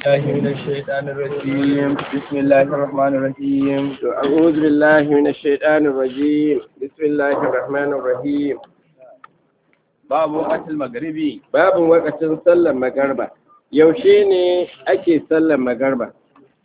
الله من الشيطان الرجيم بسم الله الرحمن الرحيم أعوذ بالله من الشيطان الرجيم بسم الله الرحمن الرحيم باب وقت المغربي باب وقت صلى المغرب yaushe ne ake sallar magarba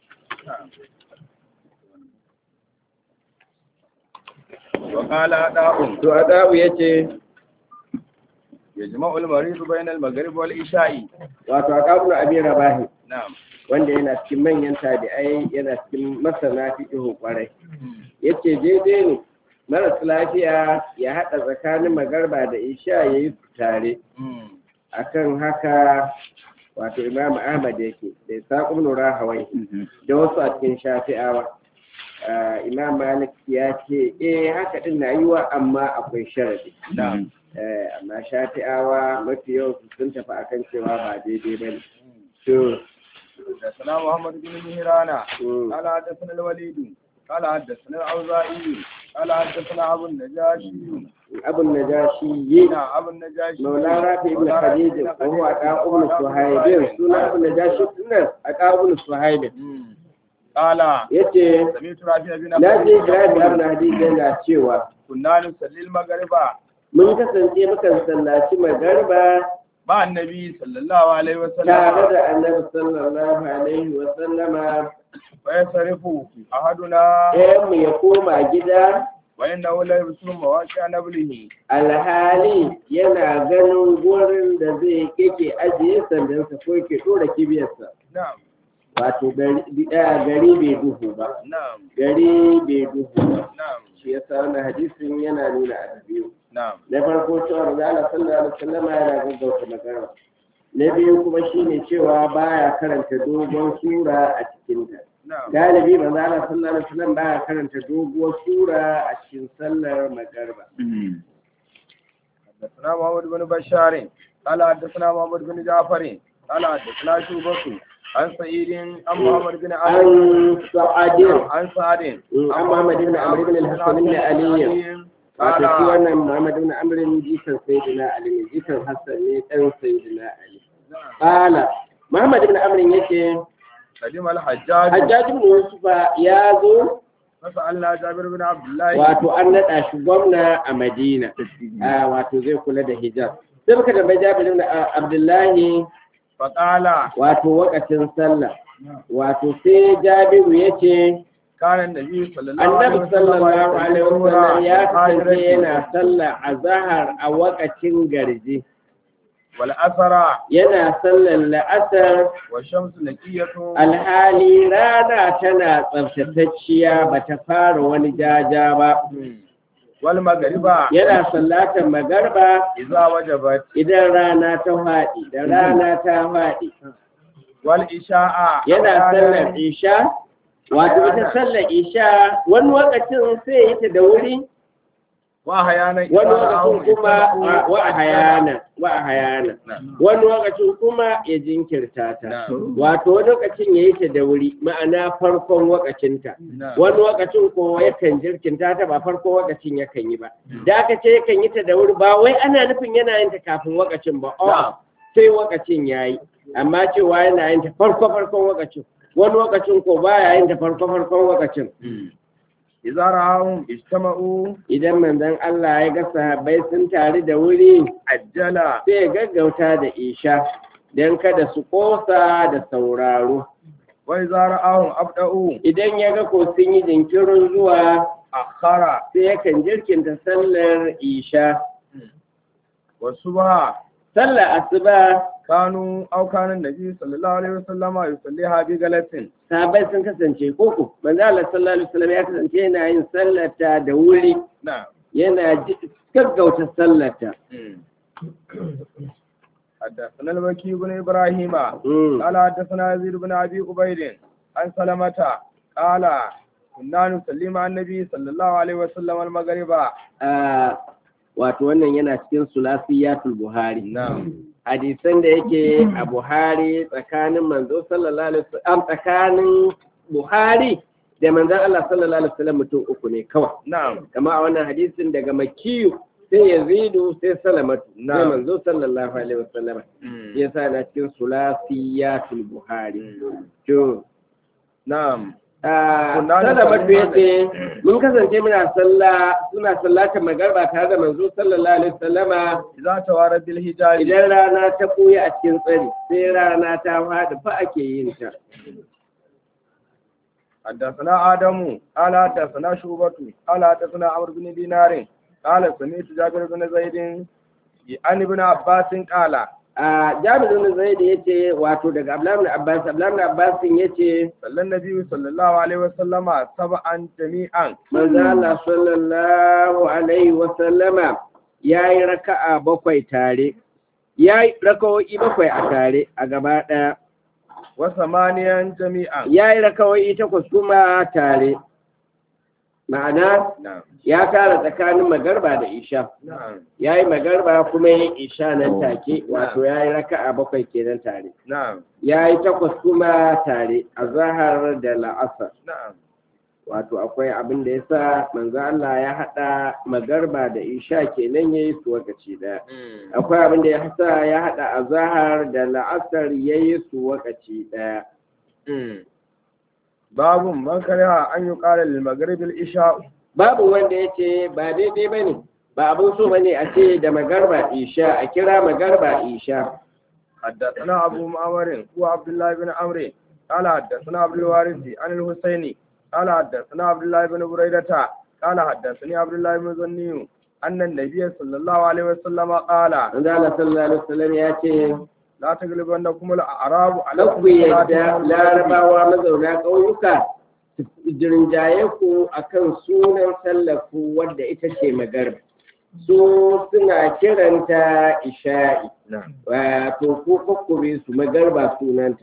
وقال أداء yace yajma'ul marid bayna al-maghrib wal isha'i wato aqabul abi rabahi na'am wanda yana cikin manyan tabi'ai yana cikin masana fiqh kwarai yace daidai ne maras lafiya ya hada tsakanin magarba da isha yayi tare akan haka wato imam ahmad yake da saqib ibn rahawai da wasu a cikin shafi'awa imam malik ya ce haka din na yiwa amma akwai sharadi na'am amma shafi'awa mafi yawan sun tafi akan cewa ba daidai ba ne. To, da sana Muhammad bin Mihrana, ala haddathana al-Walid, ala haddathana al-Auza'i, ala haddathana Abu Najashi. Abu Najashi, Maula Rafi ibn Khadij, wa huwa Aqabul Suhaib, sunan Abu Najashi sunan Aqabul Suhaib. Qala yace sami'tu Rafi ibn Khadij yana cewa kunna nusalli al-maghriba mun kasance mukan sallaci magarba ba annabi sallallahu alaihi wasallam tare da annabi sallallahu alaihi wasallama fa yasrifu ahaduna mu ya koma gida wa inna la yusul mawaqi nablihi alhali yana ganin gurin da zai kike ajiye sandansa ko yake dora kibiyarsa na'am wato gari bai duhu ba na'am gari bai duhu ba na'am shi yasa wannan hadisin yana nuna adabiyu na farko cewa Allah sallallahu alaihi wasallam yana gaggauta magana na biyu kuma shine cewa baya karanta dogon sura a cikin ta galibi manzo Allah sallallahu alaihi wasallam baya karanta doguwar sura a cikin sallar magriba حدثنا محمد بن بشار قال حدثنا محمد بن جعفر قال حدثنا شعبة عن سعيد عن محمد بن علي عن سعد عن محمد بن عمرو بن الحسن بن علي wato shi wannan Muhammad ibn Amr jikan Sayyidina Ali ne jikan Hassan ne dan Sayyidina Ali qala Muhammad ibn Amr yake kadim al-Hajjaj ibn Yusuf ya zo masa Allah Jabir ibn Abdullah wato an nada shi gwamna a Madina wato zai kula da hijab sai muka da Jabir ibn Abdullah fa qala wato wakatin sallah wato sai Jabiru yace كان النبي صلى الله عليه وسلم يا kasance yana sallar azhar a wakacin garji wal asra yana sallar la'asar wa shamsu naqiyatu alhali rana tana tsaftatacciya bata fara wani jaja ba wal magriba yana sallatar magriba idza wajabat idan rana ta fadi wal isha'a yana sallar isha wato ita sallar isha wani lokacin sai yi ta da wuri wani lokacin kuma wani lokacin kuma ya jinkirta ta wato wani lokacin ya yi ta da wuri ma'ana farkon lokacinta wani lokacin ko yakan jirkinta ta ba farkon lokacin yakan yi ba da aka ce yakan yi ta da wuri ba wai ana nufin yana yin ta kafin lokacin ba sai lokacin ya yi amma cewa yana yin ta farkon lokacin wani lokacin ko baya yin da farkon lokacin idza ra'ahum ijtama'u idan manzon Allah ya ga sahabbai sun tare da wuri ajjala sai gaggauta da isha dan kada su kosa da sauraro wa idza ra'ahum abda'u idan ya ga ko sun yi jinkirin zuwa akhara sai yakan jirkinta sallar isha wa subha sallar asuba kanu aukanin nabi sallallahu alaihi wasallam yusalliha bi galatin sahabbai sun kasance koko manzo Allah sallallahu alaihi wasallam ya kasance yana yin sallata da wuri yana gaggauta sallata حدثنا المكي بن إبراهيم قال حدثنا يزيد بن أبي عبيد عن سلمة قال كنا نصلي مع النبي صلى الله عليه وسلم المغرب wato wannan yana cikin sulasiyatul buhari hadisan da yake a buhari tsakanin manzo sallallahu alaihi wasallam tsakanin buhari da manzon Allah sallallahu alaihi wasallam mutum uku ne kawai na'am kama a wannan hadisin daga makiyu sai yazidu sai salamatu sai Na'am. manzo sallallahu alaihi wasallam yasa na cikin sulasiyatul buhari to na'am salamatu yace mun kasance suna sallatar magarba tare da manzo sallallahu alaihi wasallama idza tawara bil hijabi idan rana ta koyi a cikin tsari sai rana ta fadi fa ake yin ta حدثنا آدم قال حدثنا شعبة قال حدثنا عمرو بن دينار قال سمعت جابر بن زيد عن ابن عباس قال Jabir bin Zaid yace wato daga Abdullah ibn Abbas yace sallan nabi sallallahu alaihi wasallama sab'an jami'an manzo Allah sallallahu alaihi wasallama yayi raka'a bakwai tare yayi raka'o'i bakwai a tare a gaba daya wa samaniyan jami'an yayi raka'o'i takwas kuma tare ma'ana na'am ya tara tsakanin magarba da isha na'am yayi magarba kuma yayi isha nan take wato yayi raka'a bakwai kenan tare na'am yayi takwas kuma tare azhar da la'asar na'am wato akwai abin da yasa manzo Allah ya hada magarba da isha kenan yayi su wakaci daya akwai abin da yasa ya hada azhar da la'asar yayi su wakaci daya babu man kariha an yuqala lil maghrib al isha babu wanda yace ba daidai bane ba abun so bane a ce da magarba isha a kira magarba isha حدثنا أبو معمر وعبد الله بن عمرو قال حدثنا عبد الوارث عن الحسيني قال حدثنا عبد الله بن بريدة قال حدثني عبد الله بن زني أن النبي صلى الله عليه وسلم قال manzo Allah sallallahu alaihi wasallam yace لا تغلبنكم الأعراب على ku yadda larabawa mazauna ƙauyuka jirinjaye ku akan sunan sallaku wadda ita ce magarba su suna kiranta isha'i wato ko kokkure su magarba sunanta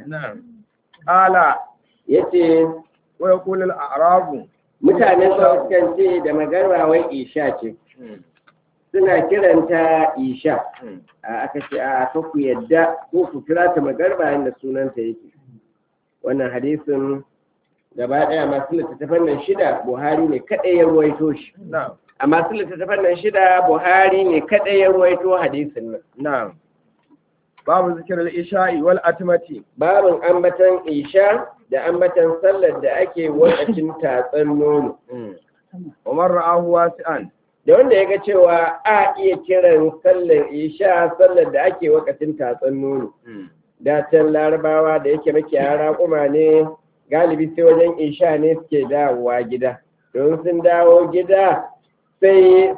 قال yace ويقول الأعراب mutanen da sukan ce da magarba wai isha ce suna kiranta isha aka ce a ka ku yadda ko ku kira ta magarba yadda sunanta yake wannan hadisin gaba daya masu littattafan nan shida buhari ne kadai ya ruwaito shi a masu littattafan nan shida buhari ne kadai ya ruwaito hadisin nan نعم باب ذكر الإشاء والأتمة babin ambatan isha da ambatan sallar da ake wakacin tatsan nono ومن رآه واسعا da wanda ya ga cewa a iya kiran sallar isha sallar da ake wakacin tatsan nono da can larabawa da yake makiyaya raƙuma ne galibi sai wajen isha ne suke dawowa gida don sun dawo gida sai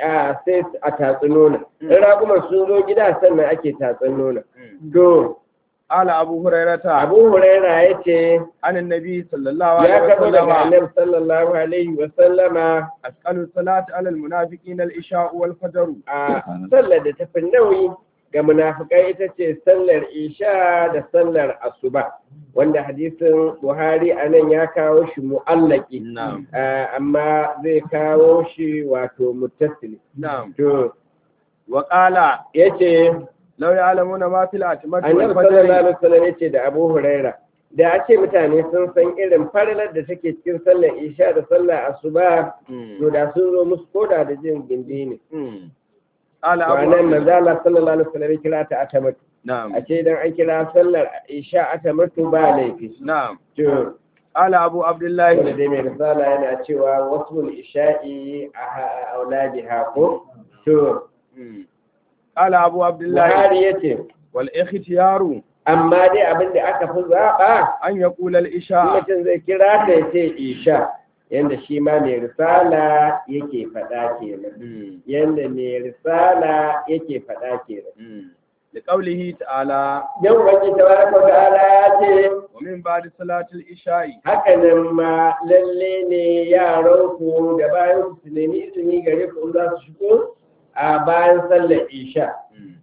a tatsi nuna in raƙuma sun zo gida sannan ake tatsan nuna to قال أبو هريرة abu huraira ya ce عن النبي صلى الله عليه ya karɓo daga وسلم annabi sallallahu alaihi wa sallama أسأل الصلاة على المنافقين الإشاء والفجر a sallar da tafi nauyi ga munafikai ita ce sallar isha da sallar asuba wanda hadisin buhari a nan ya kawo shi mu'allaki نعم amma zai kawo shi wato muttasili نعم to وقال yace لو يعلمون ما في الأتمة annabi sallallahu والفجر alaihi wasallam yace da Abu Huraira da a ce mutane sun san irin farilar da take cikin sallar isha da sallar asuba to da sun zo musu koda da jin gindi ne قال to أبو anan هريرة manzo Allah sallallahu alaihi wasallam ya kira ta atamatu نعم a ce idan an kira sallar isha atamatu ba laifi نعم to قال أبو عبد wanda الله dai mai risala yana cewa wasul isha'i a auladiha ko to قال أبو عبد الله Buhari yace والاختيار amma dai abin da aka fi zaɓa أن يقول الإشاء mutum zai kira ta ya ce isha yanda shi ma mai risala yake faɗa kenan yanda mai risala yake faɗa kenan لقوله تعالى yan ubangi tabaraka wa ta'ala ya ce ومن بعد صلاة الإشاء hakanan ma lalle ne yaran ku da bayan su nemi izini gare ku za su shigo a bayan sallar isha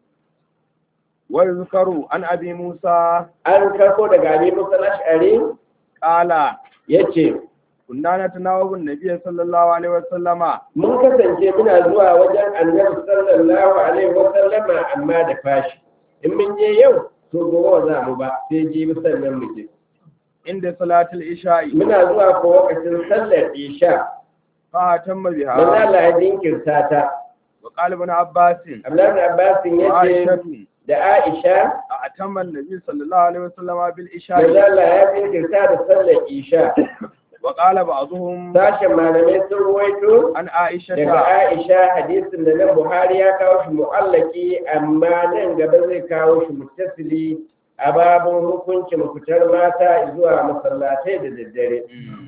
ويذكر عن أبي موسى an karko daga abin musa ash'ari قال yace كنا نتناوب النبي صلى الله عليه وسلم mun kasance muna zuwa wajen annabi sallallahu alaihi wa sallama amma da fashi in mun je yau to gobe za mu ba sai jibi sannan mu je عند صلاة الإشاء muna zuwa ko lokacin sallar isha فأتم manzo بها Allah ya jinkirta ta وقال ابن عباس Abdullahi ibn Abbas yace وعائشة da Aisha أتم النبي صلى الله عليه وسلم بالإشاء manzo Allah ya jinkirta da sallar isha. وقال بعضهم Sashen malamai sun ruwaito عن عائشة daga Aisha hadisin da nan Buhari ya kawo shi mu'allaki amma nan gaba zai kawo shi muttasili a babun hukuncin fitar mata zuwa masallatai da daddare.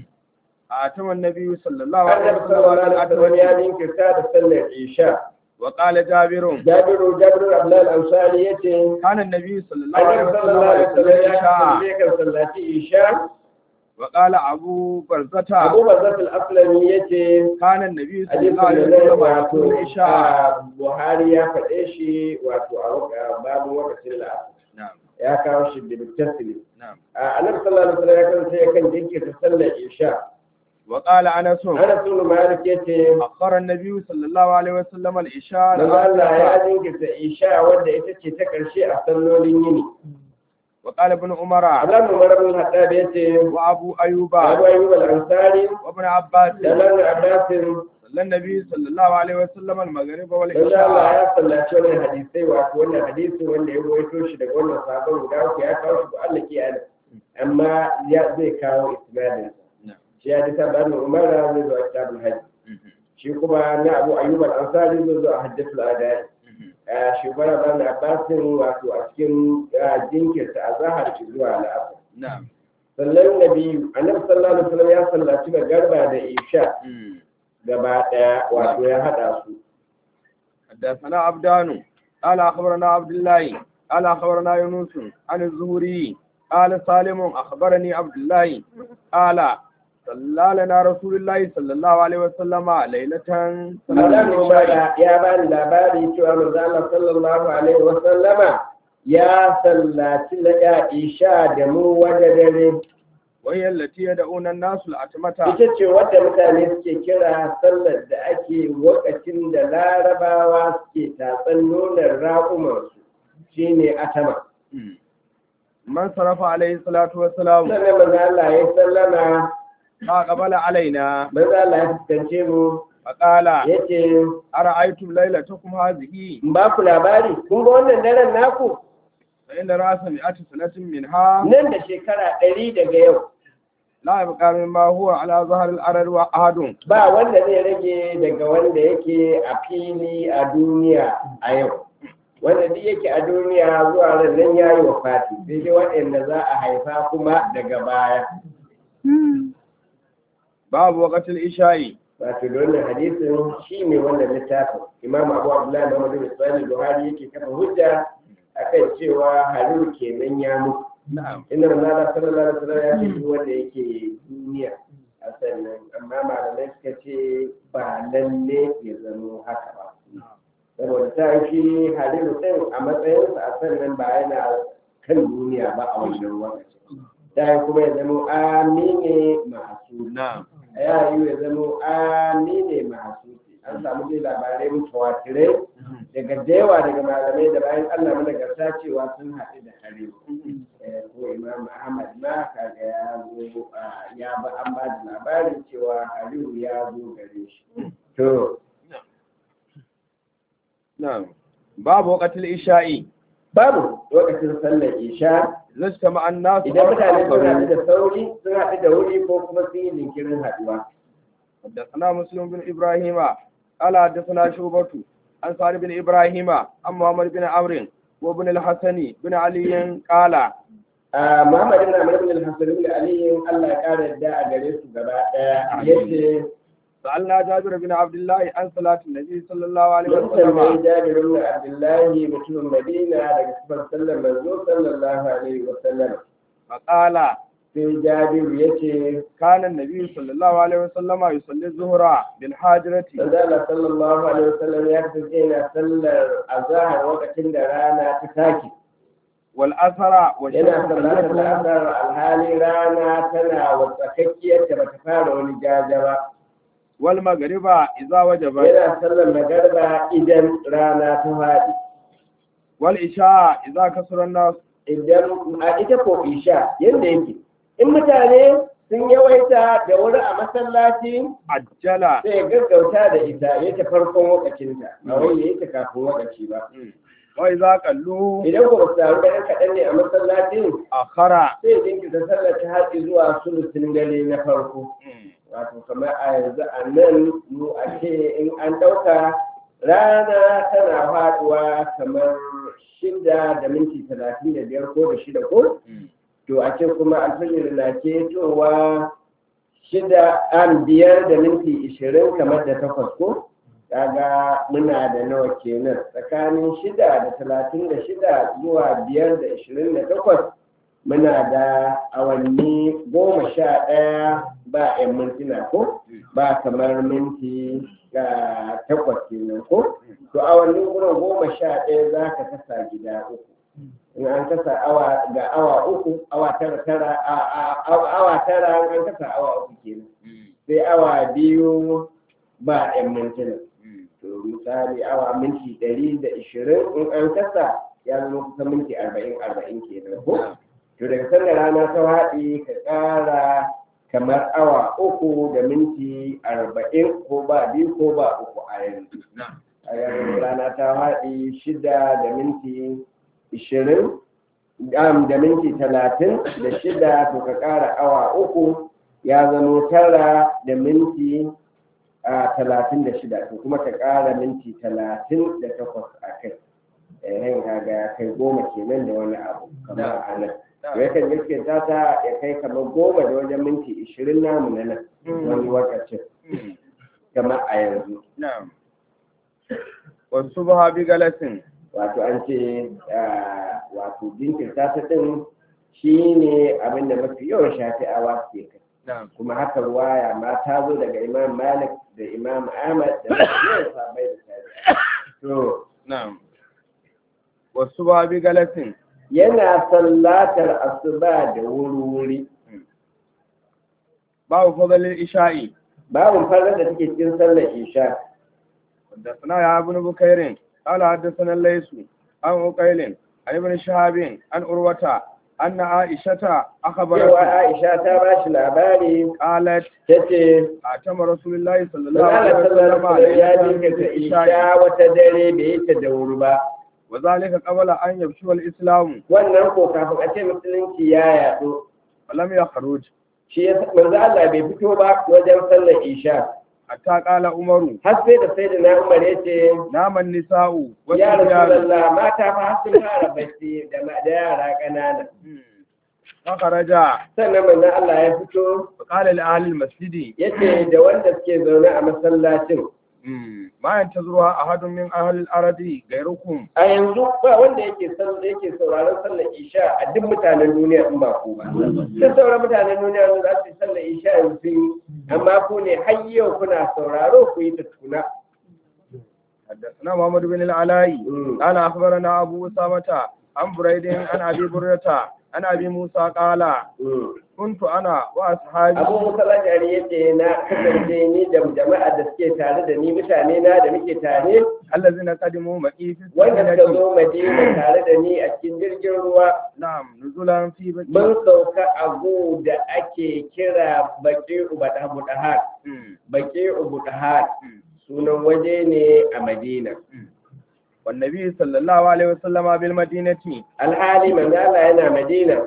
أتم النبي صلى الله عليه Annabi sallallahu alaihi wasallam ya وسلم jinkirta da sallar isha. وقال جابر Jabiru Abdullahi al-Ansari yace كان النبي صلى الله عليه Annabi وسلم sallallahu alaihi يصلي wasallam ya العشاء kasance kan sallati isha. وقال أبو برزة Abu Bakar al-Aslami yace كان النبي صلى الله hadisin عليه da وسلم wato يصلي العشاء Buhari ya faɗe shi wato a babu wakacin la'asar. نعم Ya kawo shi da muttasili. نعم Annabi sallallahu alaihi wasallam ya kasance yakan jinkirta sallar isha. وقال أنس Anas ibn Malik yace أخر النبي صلى الله عليه وسلم العشاء manzo Allah ya jinkirta isha wanda ita ce ta ƙarshe a sallolin yini. وقال ابن عمر Abdullahi ibn Umar bin Khattab yace وأبو أيوب Abu Ayyub al-Ansari وابن عباس da Ibn Abbas صلى النبي صلى الله عليه وسلم المغرب manzo Allah والعشاء ya sallaci wannan hadisai wato wannan hadisi wanda ya rawaito shi daga wannan sahabban guda uku ya kawo shi Allah ke ana amma ya zai kawo isnadin shi ya ji tabbata Umar zai zo a kitabul hajj shi kuma na Abu Ayyub al-Ansari zai zo a hajjatul adai shi bara ban Abbasin wato a cikin jinkirta azhar zuwa al'asr نعم sallan nabi annabi sallallahu alaihi wasallam ya sallaci garba da isha gaba daya wato ya hada su حدثنا عبدان قال أخبرنا عبد الله قال أخبرنا يونس عن الزهري قال سالم أخبرني عبد الله قال صلى لنا رسول الله صلى الله عليه وسلم ليلة Abdullahi Umar ya bani labari cewa manzo Allah sallallahu alaihi wasallama ya sallaci la isha da mu wanda dare وهي التي يدعون الناس الأتمة ita ce wadda mutane suke kira sallar da ake lokacin da larabawa suke tatsan nonon raƙumansu shine atama. من صرف عليه الصلاة والسلام Sannan manzo Allah ya sallama فقبل علينا manzo Allah ya fuskance mu فقال yace أرأيتم ليلتكم هذه in ba ku labari kun ga wannan daren naku فإن رأس 100 سنة منها nan da shekara 100 daga yau لا يبقى مما هو على ظهر الأرض أحد ba wanda zai rage daga wanda yake a fili a duniya a yau wanda duk yake a duniya zuwa ran nan yayi wafati sai dai waɗanda za a haifa kuma daga baya باب وقت العشاء wato da wannan hadisin shi ne wannan littafin imam abu abdullahi muhammad bin ismail buhari yake kafa hujja akan cewa haruru kenan ya mutu نعم inda manzala sallallahu alaihi wasallam ya ce duk wanda yake duniya a sannan amma malamai suka ce ba lalle ya zamo haka ba saboda ta shi halilu din a matsayinsa a sannan ba yana kan duniya ba a wannan lokacin ta kuma ya zamo amine masu نعم ya yi ya zamo amine masu an samu dai labarai mutawatirai daga yawa daga malamai da bayan Allah managarta cewa sun haɗu da halilu ko imam ahmad ma kaga ya zo ya ba an ba da labarin cewa halilu ya zo gare shi to نعم باب وقت العشاء babu lokacin sallar isha إذا اجتمع الناس idan mutane sun haɗu وتأخروا. da sauri sun haɗu da wuri ko kuma sun yi jinkirin haɗuwa حدثنا مسلم بن إبراهيم قال حدثنا شعبة عن سعد بن إبراهيم عن محمد بن عمرو وابن الحسن بن علي قال Muhammad ibn Amr ibn al-Hasan ibn Ali Allah ya kare da a gare su gaba daya yace سألنا جابر بن عبد الله عن صلاة النبي صلى الله عليه mun tambayi وسلم Jabir ibn Abdullah mutumin Madina daga sifar sallar manzo sallallahu alaihi wa sallam فقال sai Jabir yace كان النبي صلى الله عليه وسلم يصلي الظهر بالحاجرة manzo sallallahu alaihi wa sallam ya kasance yana sallar azhar lokacin da rana ta take والأثر yana والشمس sallar تلتفت azhar alhali rana tana wasakakkiyar da bata fara wani jaja ba والمغرب إذا وجبت yana sallar magarba idan rana ta faɗi والعشاء إذا كسر الناس idan a ita ko isha yadda yake in mutane sun yawaita da wuri a masallaci ajjala sai ya gaggauta da ita ya ta farkon wakacinta ba wai ya yi ta kafin wakaci ba wa idza qallu idan ba su taru da yan kaɗan ne a masallacin akhara sai ya jinkirta sallar ta haɗi zuwa sulusin dare na farko wato kamar a yanzu a nan mu a ce in an ɗauka rana tana faɗuwa kamar 6:35 ko da 6 ko to a ce kuma alfajir na ke towa 5:20 kamar da 8 ko kaga muna da nawa kenan tsakanin 6:36 zuwa 5:28 muna da awanni 11 ba 'yan mintuna ko ba kamar minti ga 8 kenan ko to awannin gurin 11 za ka kasa gida uku in an kasa awa ga awa uku awa tara awa tara an kasa awa uku kenan sai awa 2 ba 'yan mintuna to misali awa minti 120 in an kasa ya zama kusan minti 40 kenan ko to daga sanda rana ta haɗi ka ƙara kamar awa 3 da minti 40 ko ba 2 ko ba 3 a yanzu a yanzu rana ta haɗi 6 da minti 20 da minti 30 da 6 to ka ƙara awa 3 ya zama 9 da minti 36 to kuma ka ƙara minti 38 a kai yin kaga ya kai 10 kenan da wani abu kamar a nan ya kan yake ta ya kai kamar 10 da wajen minti 20 namu na nan wani wakacin kamar a yanzu wasu ba bi galasin wato an ce wato jinkirta ta din shi ne abinda mafi yawan shafi'awa ke kai kuma haka ruwaya ma ta zo daga imam malik da imam ahmad da mafi sabai da shafi'a to wasu ba bi galasin yana sallatar asuba da wuri-wuri babu fadalin isha'i babu farar da take cikin sallar isha da suna ya abu na bukairin ala haddasa laisu an ukailin an ibn shahabin an urwata an na aishata aka bar yawa aisha ta ba shi labari qalat tace a tama rasulullahi sallallahu Allah alaihi sallallahu wasallam alaihi ya jinkirta isha wata dare bai yi ta da wuri ba wa zalika qabla an yabshu al-islam wannan ko kafin a ce musulunci ya yaɗo lam yakhruj shi ya manzo Allah bai fito ba wajen sallar isha hatta qala umaru har sai da sayyidina Umar yace naman nisa'u wa ya sibyan rasulullah mata fa sun fara bacci da yara kanana kharaja sannan manzo Allah ya fito qala li ahli al-masjid yace da wanda suke zaune a masallacin ma yantazruha ahadun min ahli al-ardi ghayrukum a yanzu ba wanda yake sauraron sallar isha a duk mutanen duniya in ba ku ba duk sauran mutanen duniya da za su yi sallar isha yanzu amma ku ne har yau kuna sauraro ku yi ta tukuna حدثنا محمد بن العلاء قال أخبرنا أبو أسامة عن بريد عن أبي بردة عن أبي موسى قال كنت أنا وأصحابي abu musa lajari yace na kasance ni da jama'a da suke tare da ni mutane na da muke tare الذين قدموا مكي في wanda suka السفينة zo madina tare da ni a cikin jirgin ruwa نعم نزولا في بكي mun sauka abu da ake kira baki ubudahar baki ubudahar sunan waje ne a madina والنبي صلى الله عليه وسلم بالمدينة alhali manzala yana madina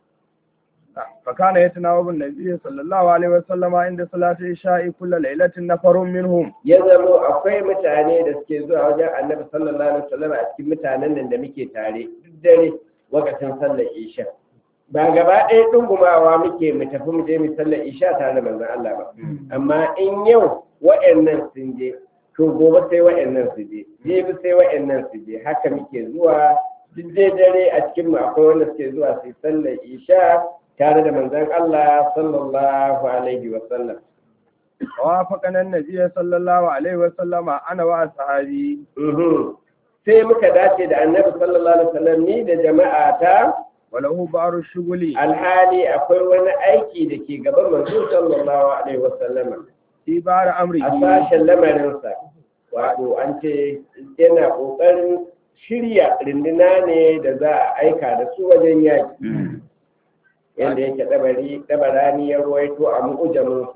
فكان يتناوب النبي صلى الله عليه وسلم عند صلاة العشاء كل ليلة نفر منهم ya zamo akwai mutane da suke zuwa wajen annabi sallallahu alaihi wasallam a cikin mutanen nan da muke tare duk dare lokacin sallar isha ba gaba ɗaya dungumawa muke mu tafi mu je mu sallar isha tare da manzon Allah ba amma in yau wa'annan sun je to gobe sai wa'annan su je jibi sai wa'annan su je haka muke zuwa duk dare a cikin mu akwai wanda suke zuwa su sallar isha tare da manzon Allah sallallahu alaihi wasallam وافقنا النبي صلى الله عليه وسلم أنا وأصحابي sai muka dace da annabi sallallahu alaihi wasallam ni da jama'a ta وله بعض الشغل alhali akwai wani aiki da ke gaban manzo sallallahu alaihi wasallam في بعض a أمره sashen lamarinsa wato an ce yana kokarin shirya rinduna ne da za a aika da su wajen yaki yadda yake dabarani ya ruwaito a mu'ujaminsa.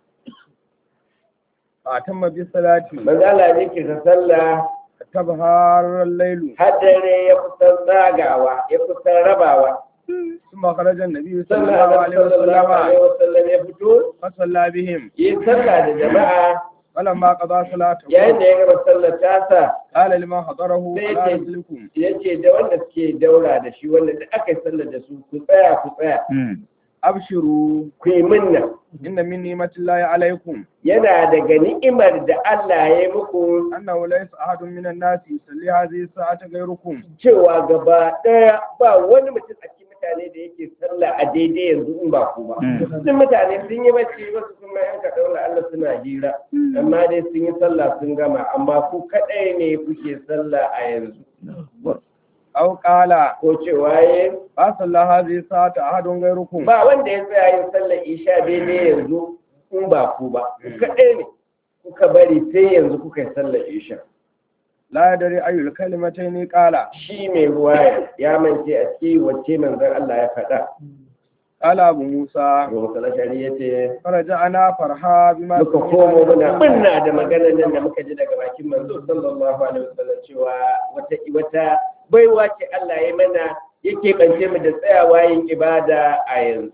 atamma bi salati manzo Allah ne ke ta sallah tabhar al-layl har dare ya kusan zagawa ya kusan rabawa. thumma kharaja an-nabi sallallahu sallallahu alaihi alaihi wasallam ya fito wa salla bihim yi sallah da jama'a. falamma qada salatahu yayin da ya gaba sallar tasa qala liman hadarahu sai ala ce- rizlikum yace da wanda suke daura da shi wanda duk aka yi sallar da su ku tsaya abshiru ku yi minna. inna min ni'matillahi alaikum Yana daga ni'imar da Allah ya yi muku annahu laysa ahadun minan nasi yusalli hadhihi sa'ata ghayrukum cewa gaba ɗaya ba wani mutum a cikin mutane da yake sallah a daidai yanzu in ba ku ba. Duk mutane sun yi bacci wasu kuma yan ka daura Allah suna hira amma dai sun yi sallah sun gama amma ku kaɗai ne kuke sallah a yanzu. aw qala Ko cewa ya ba salla hadhihi sa'ata ahadun ghayrukum ba wanda ya tsaya yin sallar isha daidai yanzu in ba ku ba. Ku kaɗai ne kuka bari sai yanzu kuka yi sallar isha. la yadri ayyul kalimatayn qala Shi mai ruwaya ya mance a cikin wacce manzon Allah ya faɗa. qala abu musa Abu Musa Ash'ari ya ce faraja'ana farha bima muka komo muna da maganar nan da muka ji daga bakin manzo sallallahu alaihi wasallam cewa wata baiwa ce Allah ya mana yake kance mu da tsayawa yin ibada a yanzu.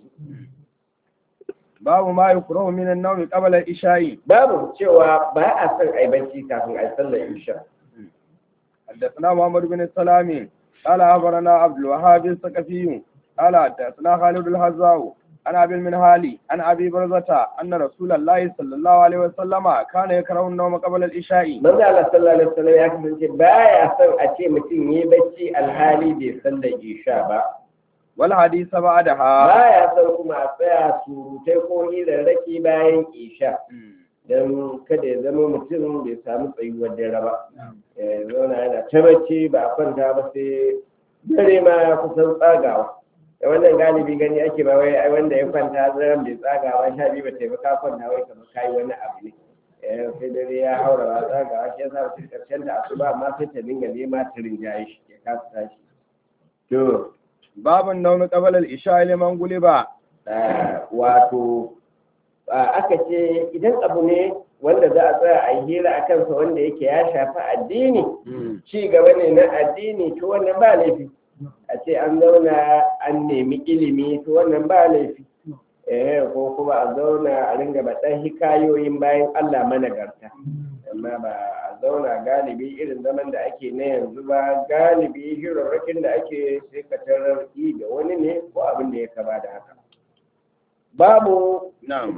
babu ma yukrahu min an-nawm qabla al-isha'i Babu cewa ba a son ai bacci kafin ai sallar isha. حدثنا محمد بن السلام قال أخبرنا عبد الوهاب الثقفي قال حدثنا خالد الهزاو عن أبي المنهالي عن أبي برزة أن رسول الله صلى الله عليه وسلم كان يكره النوم قبل العشاء. Manzo Allah sallallahu alaihi wasallam ya kasance baya son a ce mutum yi bacci alhali bai sallar isha ba. والحديث بعدها. Baya son kuma a tsaya surutai ko hirarraki bayan isha. Don kada ya zama mutum bai samu tsayuwar dare ba. Ya zauna yana ta bacci ba a kwanta ba sai dare ma ya kusan tsagawa. Da wannan galibi gani ake ba wai ai wanda ya kwanta zaren bai tsagawa sha biyu ba taimaka kwanta wai kamar kayi wani abu ne. Sai dare ya haura ba tsagawa shi ya sa mutum karshen da asuba amma sai ta dinga nema ta rinjaye shi ya kasa tashi. To باب النوم قبل العشاء لمن غلب. wato aka ce idan abu ne wanda za a tsaya a yi hira a kansa wanda yake ya shafi addini ci gaba ne na addini to wannan ba laifi a ce an zauna an nemi ilimi to wannan ba laifi ko kuma a zauna a ringa baɗan hikayoyin bayan Allah managarta amma ba a zauna galibi irin zaman da ake na yanzu ba galibi hirarrakin da ake sai ka tarar da wani ne ko abin da ya kama da haka babu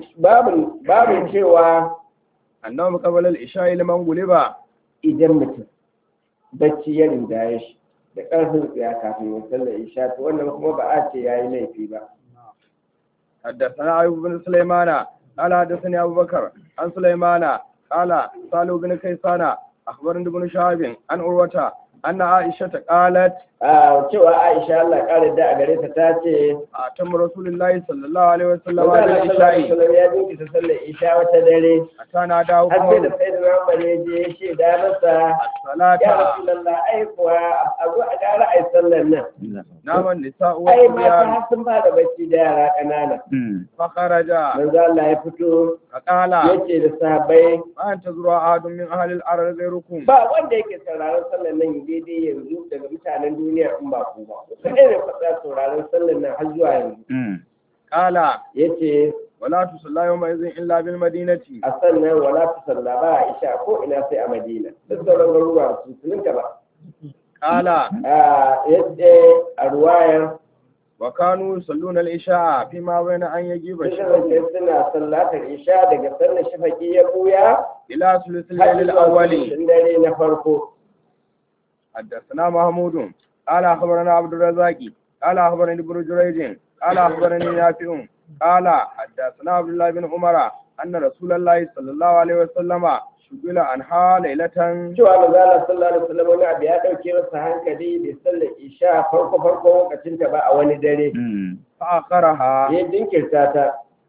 cewa النوم قبل العشاء لمن غلب. idan mutum bacci ya rinjaye shi da ƙarfin tsaya kafin ya sallar isha to wannan kuma ba a ce yayi laifi ba. حدثنا أيوب بن سليمان قال حدثني أبو بكر عن سليمان قال سالو بن كيسان أخبرني ابن شهاب عن عروة أن عائشة قالت cewa Aisha Allah ƙara da a gare ta ce أتم رسول الله صلى الله عليه وسلم Allah على sallallahu alaihi العشاء wasallam ya dinki ta sallar isha wata dare أتانا داود har sai da sai da Umar ya je ya ce da masa ya الصلاة Rasulullah ai kuwa a zo a gara ai sallar nan نام النساء ai mata والصبيان har sun fara bacci da yara ƙanana فخرج manzo Allah ya fito فقال yace da sahabbai ما ينتظر أحد من أهل الأرض غيركم. ba wanda yake sauraron sallar nan daidai yanzu daga mutanen duniya in ba ku ba kaɗai ne fasa sauraron sallar nan har zuwa yanzu قال yace ولا تصلى يومئذ إلا بالمدينة. a sannan wala ta salla ba a isha ko ina sai a madina duk sauran garuruwa su musulunta ba قال yadda a ruwayar وكانوا يصلون العشاء فيما بين أن يجيب sun الشفق kasance suna sallatar isha daga sallar shafaki ya buya إلى ثلث har الليل zuwa الأول. cikin dare na farko. حدثنا محمود قال أخبرنا عبد الرزاق قال أخبرني ابن جريج قال أخبرني نافع قال حدثنا عبد الله بن عمر أن رسول الله صلى الله عليه وسلم شغل عنها ليلة. cewa manzo Allah sallallahu alaihi wasallam wani abu ya dauke masa hankali da sallar isha farko lokacin ta ba a wani dare فأخرها ya jinkirta ta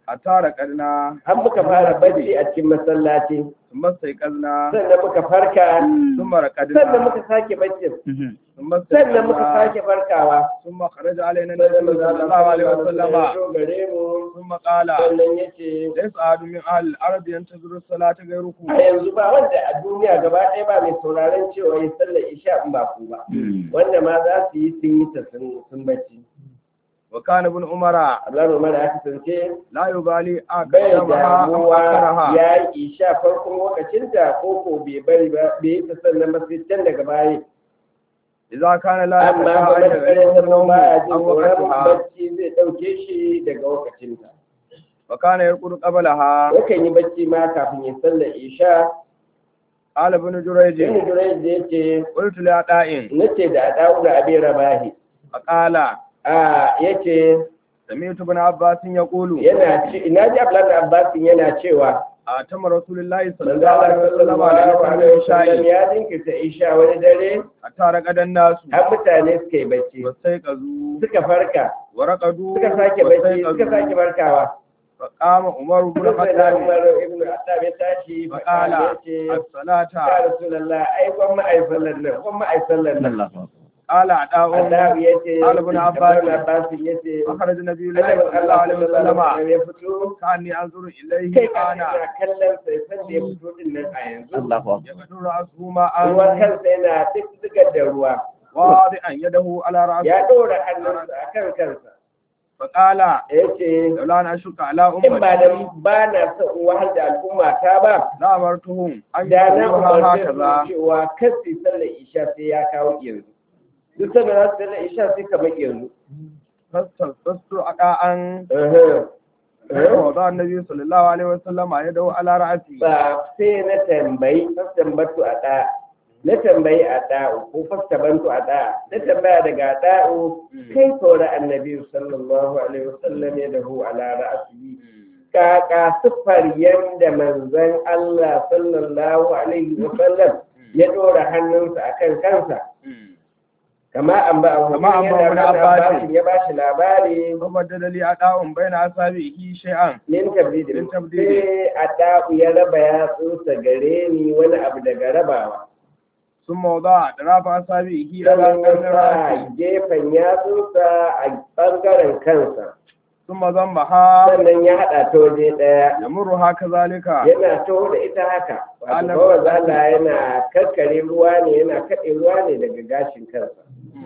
atara kadna an muka fara bacci a cikin masallaci thumma sayqazna sannan muka farka thumma raqadna sannan muka sake baccin thumma sannan muka sake farkawa thumma kharaja alaina nabi sallallahu alaihi wasallama gare mu thumma qala sannan yace laysa ahadun min ahli al-ardi yantazuru as-salata ghayrukum a yanzu ba wanda a duniya gaba ɗaya ba mai sauraron cewa ya sallar isha in ba ku ba wanda ma za su yi sun yi ta sun bacci wa kana ibn umara Allah Umar da aka sance la yubali bai akaraha damuwa ya yi isha farkon lokacinta ko ko bai bari ba bai yi ta sannan ba sai can daga baya idza kana la amma ba da kare sannan ba ya jin an tsoron waqtaha bacci zai ɗauke shi daga lokacinta wa kana yarqudu qablaha yakan yi bacci ma kafin ya sallar isha qala ibn jurayj ibn Jurayj da yace qultu li ada'in nace da Dawud abi Rabahi qala yace sami'tu ibn abbas yaqulu yana ce ina ji Abdullahi Abbas yana cewa atama rasulullahi manzo sallallahu Allah alaihi wasallam sallallahu ala alaihi wasallam shayi ya jinkirta isha wani dare atara qadan nasu har mutane suka yi bacci wasai qazu suka farka wa raqadu suka sake bacci suka sake farkawa faqama umar ibn sai da khattab Umar ibn Khattab ya tashi faqala yace as-salata ya Rasulullah ai gwamma ai sallar nan gwamma ai sallar nan qala ada'un Allah yace qala ibn Abbas Abbas yace akhraj nabiyullahi sallallahu alaihi wasallam ya fito kani anzuru ilayhi kai ana kana kallon sai san da ya fito din nan a yanzu yaqduru asuma ruwan an kansa yana duk zugar da ruwa wadi'an yadahu ala ra'si ya ɗora hannunsa a kan kansa faqala ya ce laula an ashuka ala in ba da ummati ba na son in wahal da al'umma ta ba la amartuhum an da na yuha umarce su hakaza cewa kasi sallar isha sai ya kawo yanzu duk sanda za su sallar isha sai kamar yanzu fastastu ada'an Uhum. وضع النبي صلى الله عليه وسلم يده على رأسه ba sai na tambayi fastambantu a ɗa na tambayi a ɗa'u ko fastabantu a ɗa na tambaya daga ɗa'u kai saura annabi sallallahu alaihi wasallam ya dahu ala ra'asihi kaka siffar yanda manzon Allah sallallahu alaihi wasallam ya ɗora hannunsa akan kansa kama an ba wani Abbasin ya bashi labari وبدل لي أداء بين أصابعه شيئا min tabdidi Min tabdidi. sai adabu ya raba yatsunsa gare ni wani abu daga rabawa ثم وضع أطراف أصابعه على sannan ya قرن sa رأسه gefen yatsunsa a ɓangaren kansa ثم ضمها sannan ya haɗa ta waje ɗaya يمرها كذلك yana taho da ita haka wato Allah- bawa zala yana kakkare ruwa ne yana kaɗe ruwa ne daga gashin kansa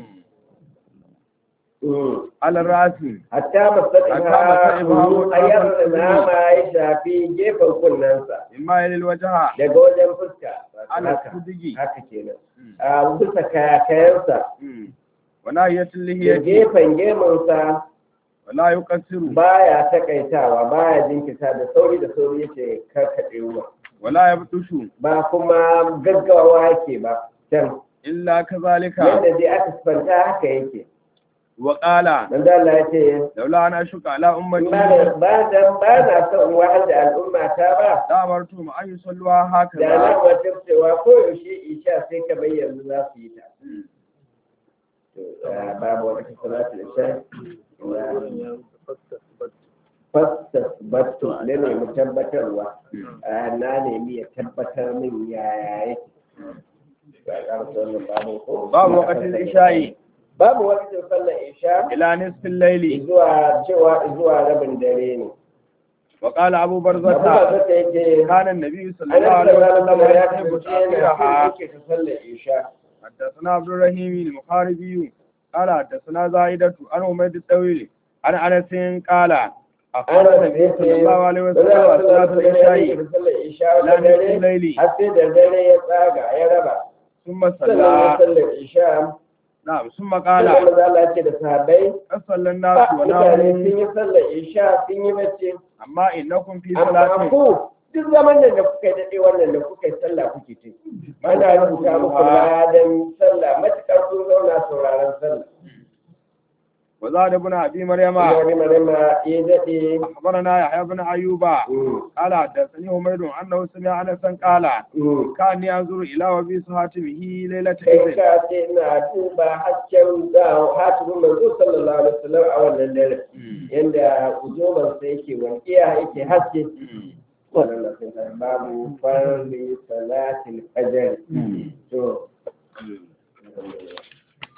على الرأس hatta masaɗin Hatta masaɗin hawa, a yarda nama ya shafi gefen kunnensa إما إلى الوجه daga wajen fuska wato على haka الصدق haka kenan a bisa kayakayansa وناهية da اللحية gefen gemunsa ولا يقصر baya takaitawa baya jinkita da sauri yake karkaɗe ruwa ولا يبطش ba kuma gaggawa yake ba can إلا كذلك yadda dai aka sifanta haka yake وقال manzo Allah ya ce لولا أن أشك على أمتي ba na son wahal da al'umma ta ba لأمرتهم أن يصلوها da هكذا na wata cewa ko yaushe isha sai ka bayyana za su yi ta babu wata salatu isha fastasbattu na nemi tabbatarwa na nemi ya tabbatar min yaya yake باب وقت العشاء babu wakacin sallar isha إلى نصف الليل zuwa rabin dare ne وقال أبو abu برزة ba zata yake كان النبي صلى الله annabi عليه sallallahu alaihi وسلم wasallam ya يحب kasance yana تأخيرها yake ta sallar isha حدثنا عبد الرحيم المحاربي قال حدثنا زائدة عن عميد الطويل عن أنس قال أخبر ana النبي صلى الله عليه وسلم sallallahu صلاة alaihi العشاء wasallam sallar isha إلى wani نصف dare الليل har sai da dare ya tsaga ya raba ثم sannan ya صلى sallar isha نعم ثم sannan قال maza Allah ce da sahabbai قد صلى الناس mutane sun وناموا yi sallar isha sun yi bacci أما إنكم في amma صلاة ku duk zaman nan da kuka yi daɗe wannan da kuka yi sallah kuke ce ana rubuta muku ladan sallah matuƙar kun zauna sauraron sallah وزاد ابن ابي مريم wani malama ya daɗe اخبرنا يحيى بن ايوب قال حدثني حميد انه سمع انسا قال كان ينظر الى وبيس حاتمه ليله kai اذن ka ce ina duba hasken da hatimin manzo sallallahu alaihi wasallam a wannan dare yanda ujoban sa yake wankiya yake haske wannan na sai babu farli salatil fajr to